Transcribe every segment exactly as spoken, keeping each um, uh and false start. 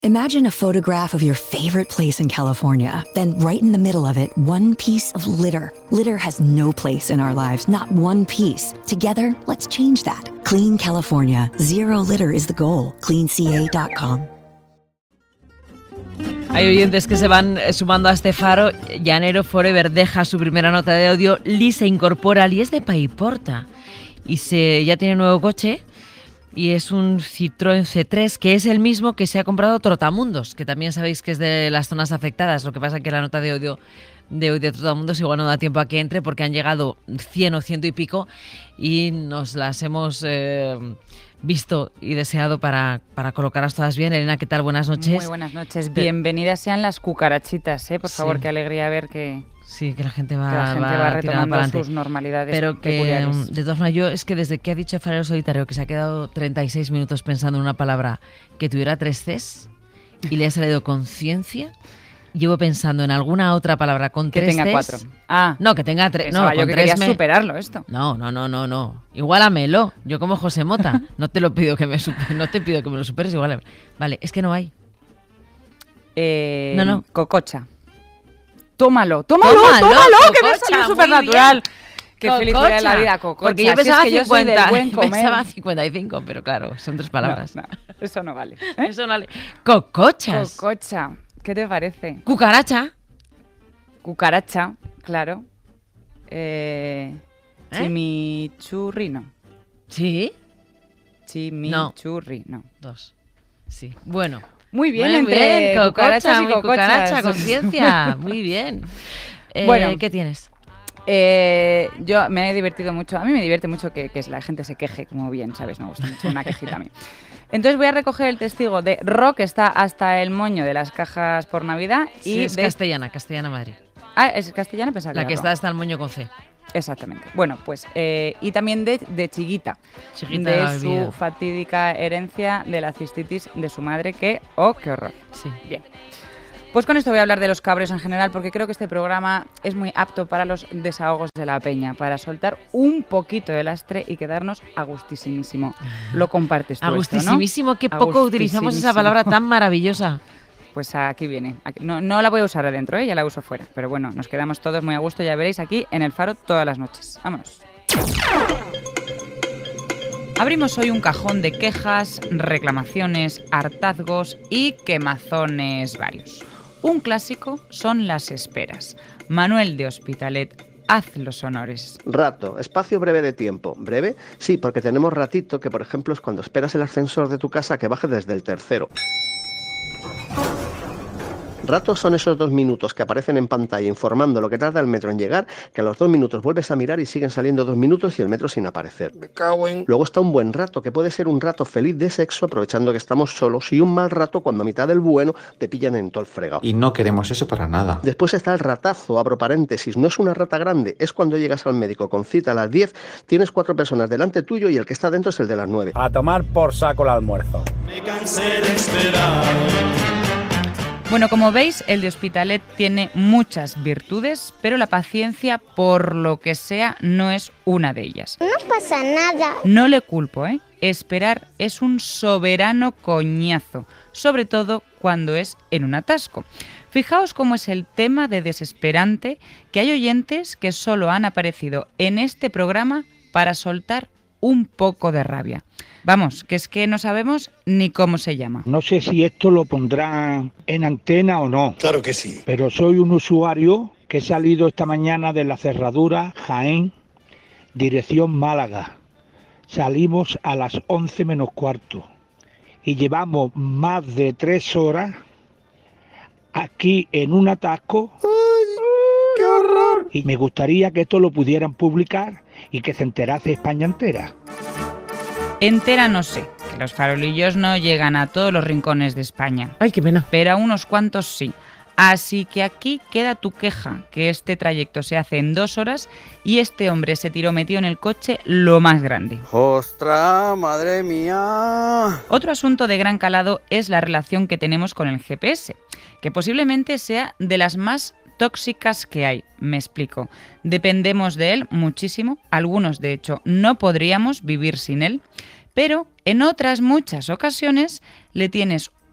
Imagine a photograph of your favorite place in California. Then right in the middle of it, one piece of litter. Litter has no place in our lives, not one piece. Together, let's change that. Clean California. Zero litter is the goal. clean c a dot com. Hay oyentes que se van sumando a este faro. Llanero Forever deja su primera nota de audio. Lee se incorpora. Lee es de Paiporta y se ya tiene nuevo coche. Y es un Citroën C tres, que es el mismo que se ha comprado Trotamundos, que también sabéis que es de las zonas afectadas. Lo que pasa es que la nota de audio de hoy de Trotamundos igual no da tiempo a que entre, porque han llegado cien o ciento y pico y nos las hemos eh, visto y deseado para, para colocarlas todas bien. Elena, ¿qué tal? Buenas noches. Muy buenas noches. Bienvenidas sean las cucarachitas, ¿eh? Por favor, sí. Qué alegría ver que... Sí, que la gente va, que la gente va, va retomando sus normalidades Pero que, peculiares. de todas maneras, yo es que desde que ha dicho el farero solitario que se ha quedado treinta y seis minutos pensando en una palabra que tuviera tres Cs y le ha salido conciencia, llevo pensando en alguna otra palabra con que tres Cs. Que tenga cuatro. Ah. No, que tenga tres. No, yo con que tres quería me... superarlo esto. No, no, no, no, no. Igualamelo. Yo como José Mota. No te lo pido que me super... no te pido que me lo superes, igual. Vale, es que no hay. Eh, no, no. Cococha. Tómalo, tómalo, tómalo, tómalo cococha, que me salió supernatural. Qué Cococha. Felicidad de la vida, cococha. Porque yo pensaba, si es que cincuenta, yo soy del buen comer. pensaba cincuenta y cinco, pero claro, son tres palabras. No, no, eso no vale. ¿Eh? Eso no vale. Cocochas. Cococha, ¿qué te parece? Cucaracha. Cucaracha, claro. Eh, ¿Eh? Chimichurri, no. ¿Sí? Chimichurri, no. no. Dos. Sí. Bueno. Muy bien, muy entre bien. cucarachas Cococha, y cocochas. Cucaracha, conciencia. Muy bien. Eh, bueno, ¿qué tienes? Eh, yo me he divertido mucho. A mí me divierte mucho que, que la gente se queje, como bien, ¿sabes? Me gusta mucho una quejita a mí. Entonces voy a recoger el testigo de Ro, que está hasta el moño de las cajas por Navidad. Y sí, es de... castellana, castellana Madrid. Ah, ¿es castellana? Pensaba que La que era está Ro. hasta el moño con C. Exactamente. Bueno, pues, eh, y también de, de Chiguita, Chiguita de su fatídica herencia de la cistitis de su madre, que, oh, qué horror. Sí. Bien. Pues con esto voy a hablar de los cabreos en general, porque creo que este programa es muy apto para los desahogos de la peña, para soltar un poquito de lastre y quedarnos a gustísimísimo. Lo compartes tú, Agustísimísimo, esto, ¿no? qué poco utilizamos esa palabra tan maravillosa. Pues aquí viene. Aquí, no, no la voy a usar adentro, ¿eh? Ya la uso fuera. Pero bueno, nos quedamos todos muy a gusto, ya veréis, aquí en El Faro todas las noches. Vámonos. Abrimos hoy un cajón de quejas, reclamaciones, hartazgos y quemazones varios. Un clásico son las esperas. Manuel de Hospitalet, haz los honores. Rato, espacio breve de tiempo. ¿Breve? Sí, porque tenemos ratito, que por ejemplo es cuando esperas el ascensor de tu casa que baje desde el tercero. Ratos son esos dos minutos que aparecen en pantalla informando lo que tarda el metro en llegar, que a los dos minutos vuelves a mirar y siguen saliendo dos minutos y el metro sin aparecer. Me cago en... Luego está un buen rato, que puede ser un rato feliz de sexo aprovechando que estamos solos, y un mal rato cuando a mitad del bueno te pillan en todo el fregado. Y no queremos eso para nada. Después está el ratazo, abro paréntesis, no es una rata grande, es cuando llegas al médico con cita a las diez, tienes cuatro personas delante tuyo y el que está dentro es el de las nueve. A tomar por saco el almuerzo. Me cansé de esperar. Bueno, como veis, el de Hospitalet tiene muchas virtudes, pero la paciencia, por lo que sea, no es una de ellas. No pasa nada. No le culpo, ¿eh? Esperar es un soberano coñazo, sobre todo cuando es en un atasco. Fijaos cómo es el tema de desesperante, que hay oyentes que solo han aparecido en este programa para soltar un poco de rabia. Vamos, que es que no sabemos ni cómo se llama. No sé si esto lo pondrán en antena o no. Claro que sí. Pero soy un usuario que he salido esta mañana de la cerradura Jaén, dirección Málaga. Salimos a las once menos cuarto y llevamos más de tres horas aquí en un atasco. ¡Ay, qué horror! Y me gustaría que esto lo pudieran publicar y que se enterase España entera. Entera no sé, que los farolillos no llegan a todos los rincones de España. Ay, qué pena. Pero a unos cuantos sí. Así que aquí queda tu queja, que este trayecto se hace en dos horas y este hombre se tiró metido en el coche lo más grande. ¡Ostras, madre mía! Otro asunto de gran calado es la relación que tenemos con el G P S, que posiblemente sea de las más tóxicas que hay. Me explico. Dependemos de él muchísimo, algunos de hecho no podríamos vivir sin él, pero en otras muchas ocasiones le tienes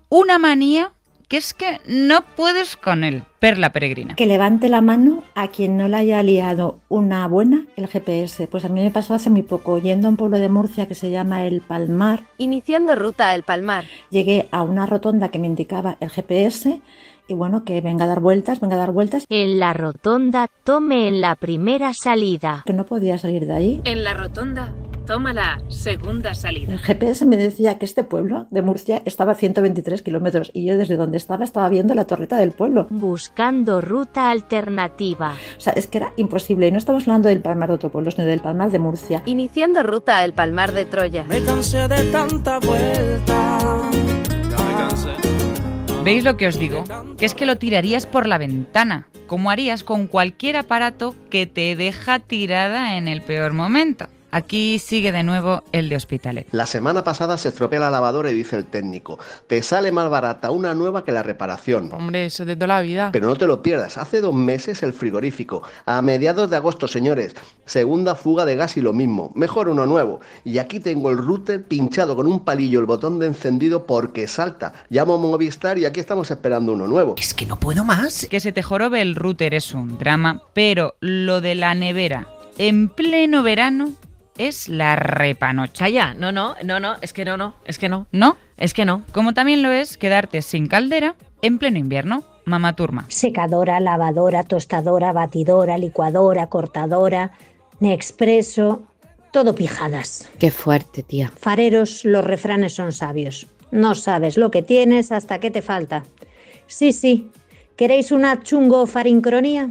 una manía que es que no puedes con él. Perla Peregrina. Que levante la mano a quien no le haya liado una buena el G P S. Pues a mí me pasó hace muy poco, yendo a un pueblo de Murcia que se llama El Palmar. Iniciando ruta El Palmar. Llegué a una rotonda que me indicaba el G P S y bueno, que venga a dar vueltas, venga a dar vueltas. En la rotonda, tome en la primera salida. Que no podía salir de ahí. En la rotonda, toma la segunda salida. El G P S me decía que este pueblo de Murcia estaba a ciento veintitrés kilómetros y yo desde donde estaba estaba viendo la torreta del pueblo. Buscando ruta alternativa. O sea, es que era imposible. Y no estamos hablando del Palmar de otro pueblo, sino del Palmar de Murcia. Iniciando ruta El Palmar de Troya. Me cansé de tanta vuelta. Ya me cansé. ¿Veis lo que os digo? Que es que lo tirarías por la ventana, como harías con cualquier aparato que te deja tirada en el peor momento. Aquí sigue de nuevo el de Hospitalet. La semana pasada se estropea la lavadora y dice el técnico, te sale más barata una nueva que la reparación. Hombre, eso de toda la vida. Pero no te lo pierdas, hace dos meses el frigorífico. A mediados de agosto, señores, segunda fuga de gas y lo mismo. Mejor uno nuevo. Y aquí tengo el router pinchado con un palillo el botón de encendido porque salta. Llamo a Movistar y aquí estamos esperando uno nuevo. Es que no puedo más. Que se te jorobe el router es un drama, pero lo de la nevera en pleno verano es la repanocha. Ya, no, no, no, no, es que no, no, es que no. ¿No? Es que no. Como también lo es quedarte sin caldera en pleno invierno. Mamá Turma. Secadora, lavadora, tostadora, batidora, licuadora, cortadora, Nespresso, todo pijadas. Qué fuerte, tía. Fareros, los refranes son sabios. No sabes lo que tienes hasta qué te falta. Sí, sí. ¿Queréis una chungo farincronía?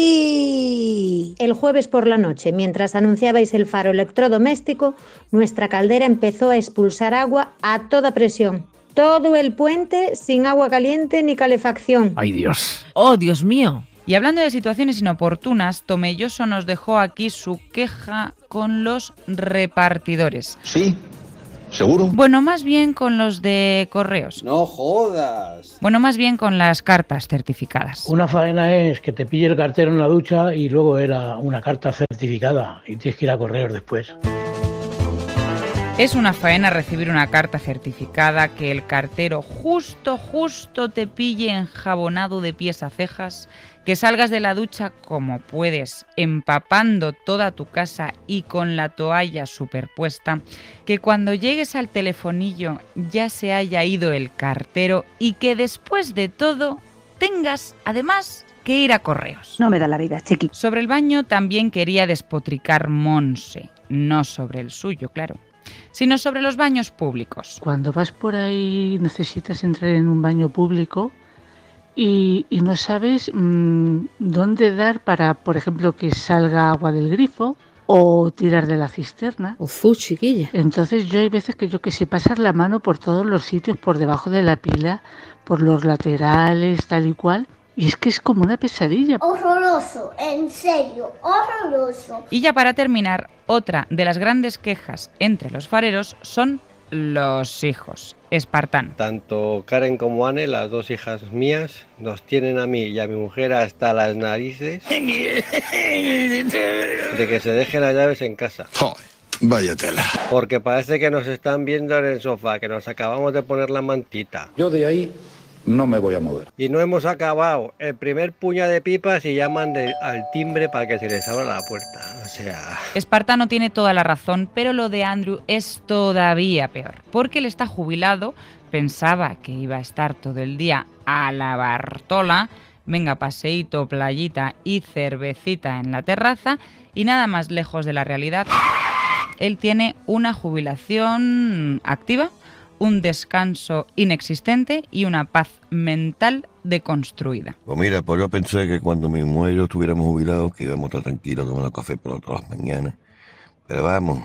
¡Sí! El jueves por la noche, mientras anunciabais el faro electrodoméstico, nuestra caldera empezó a expulsar agua a toda presión. Todo el puente sin agua caliente ni calefacción. ¡Ay, Dios! ¡Oh, Dios mío! Y hablando de situaciones inoportunas, Tomelloso nos dejó aquí su queja con los repartidores. Sí. ¿Seguro? Bueno, más bien con los de correos. No jodas. Bueno, más bien con las cartas certificadas. Una faena es que te pille el cartero en la ducha y luego era una carta certificada y tienes que ir a correos después. Es una faena recibir una carta certificada, que el cartero justo, justo te pille enjabonado de pies a cejas, que salgas de la ducha como puedes, empapando toda tu casa y con la toalla superpuesta, que cuando llegues al telefonillo ya se haya ido el cartero y que después de todo tengas, además, que ir a correos. No me da la vida, chiqui. Sobre el baño también quería despotricar Monse, no sobre el suyo, claro, sino sobre los baños públicos. Cuando vas por ahí necesitas entrar en un baño público y, y no sabes mmm, dónde dar para, por ejemplo, que salga agua del grifo o tirar de la cisterna. Ufú, chiquilla. Entonces yo hay veces que yo que sé pasar la mano por todos los sitios, por debajo de la pila, por los laterales, tal y cual. Y es que es como una pesadilla. Horroroso, en serio, horroroso. Y ya para terminar, otra de las grandes quejas entre los fareros son los hijos. Espartano. Tanto Karen como Anne, las dos hijas mías, nos tienen a mí y a mi mujer hasta las narices de que se dejen las llaves en casa. Joder, vaya tela. Porque parece que nos están viendo en el sofá, que nos acabamos de poner la mantita. Yo de ahí no me voy a mover. Y no hemos acabado el primer puñado de pipas y llaman de, al timbre para que se les abra la puerta. O sea... Espartano tiene toda la razón, pero lo de Andrew es todavía peor. Porque él está jubilado, pensaba que iba a estar todo el día a la Bartola, venga, paseíto, playita y cervecita en la terraza, y nada más lejos de la realidad. Él tiene una jubilación activa, un descanso inexistente y una paz mental deconstruida. Pues mira, pues yo pensé que cuando mi mujer y yo estuviéramos jubilados, que íbamos a estar tranquilos tomando café por todas las mañanas. Pero vamos,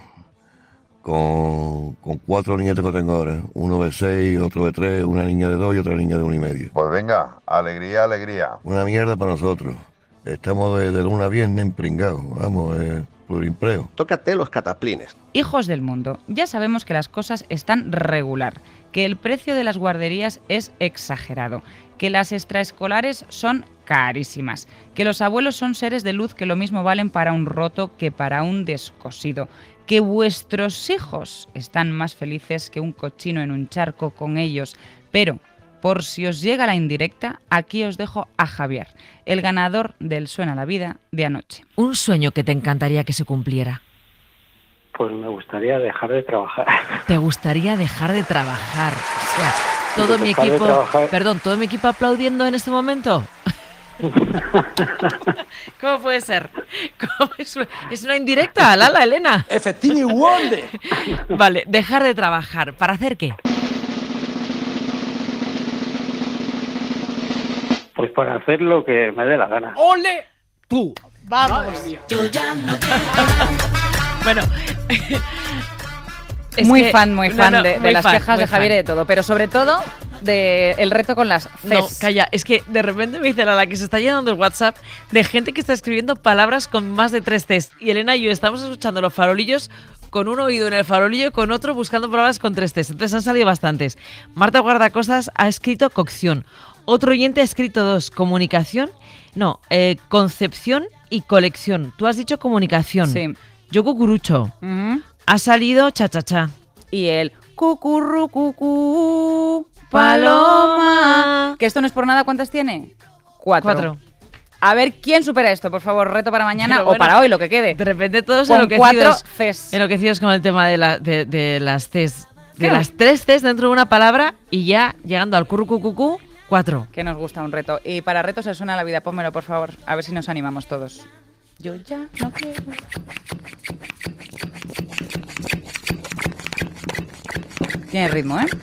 con, con cuatro nietos que tengo ahora, uno de seis, otro de tres, una niña de dos y otra niña de uno y medio. Pues venga, alegría, alegría. Una mierda para nosotros. Estamos de, de luna a viernes pringados, vamos, eh, plurimpleo. Tócate los cataplines. Hijos del mundo, ya sabemos que las cosas están regular, que el precio de las guarderías es exagerado, que las extraescolares son carísimas, que los abuelos son seres de luz que lo mismo valen para un roto que para un descosido, que vuestros hijos están más felices que un cochino en un charco con ellos, pero por si os llega la indirecta, aquí os dejo a Javier, el ganador del Suena la Vida de anoche. Un sueño que te encantaría que se cumpliera. Pues me gustaría dejar de trabajar. ¿Te gustaría dejar de trabajar? O sea, todo mi Dejar de equipo, trabajar. perdón, todo mi equipo aplaudiendo en este momento. ¿Cómo puede ser? ¿Cómo es, una, es una indirecta, Lala, Elena. Efectivo Wonder. Vale, dejar de trabajar. ¿Para hacer qué? Pues para hacer lo que me dé la gana. ¡Ole! Tú. Vamos. Bueno. Es muy que- fan, muy no, fan no, de, de muy las fan, quejas muy de Javier y fan. de todo, pero sobre todo del reto con las Cs. No, calla, es que de repente me dice Lala que se está llenando el WhatsApp de gente que está escribiendo palabras con más de tres Cs. Y Elena y yo estamos escuchando los farolillos con un oído en el farolillo y con otro buscando palabras con tres Cs. Entonces han salido bastantes. Marta Guardacosas ha escrito cocción. Otro oyente ha escrito dos, comunicación. No, eh, concepción y colección. Tú has dicho comunicación. Sí. Yo cucurucho. Ujú. Ha salido cha-cha-cha. Y el cucurru cucú paloma. Que esto no es por nada, ¿cuántas tiene? Cuatro. Cuatro. A ver quién supera esto, por favor, reto para mañana Pero o bueno, para hoy, lo que quede. De repente todos Con cuatro enloquecidos, Cs. enloquecidos con el tema de, la, de, de las Cs. De Claro. las tres Cs dentro de una palabra y ya llegando al currucucucú, cuatro. Que nos gusta un reto. Y para retos se suena la vida, pónmelo, por favor. A ver si nos animamos todos. Yo ya no quiero. Tiene ritmo, ¿eh?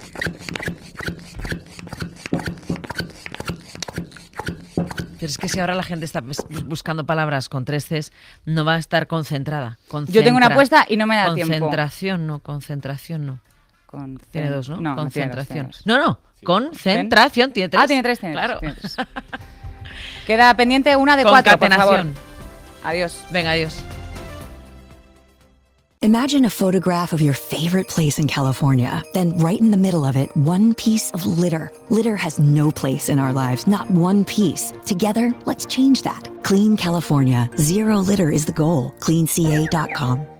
Pero es que si ahora la gente está bus- buscando palabras con tres Cs, no va a estar concentrada. Yo tengo una Concentra- apuesta y no me da tiempo. Concentración, no, concentración, no. Con Tiene dos, ¿no? No, no tiene dos, Concentración. tiene dos. No, no, concentración, tiene tres. Ah, tiene tres, tiene Claro. tres, tiene tres. Queda pendiente una de cuatro, por favor. Concatenación. Adiós. Venga, adiós. Imagine a photograph of your favorite place in California. Then, right in the middle of it, one piece of litter. Litter has no place in our lives, not one piece. Together, let's change that. Clean California. Zero litter is the goal. clean c a dot com.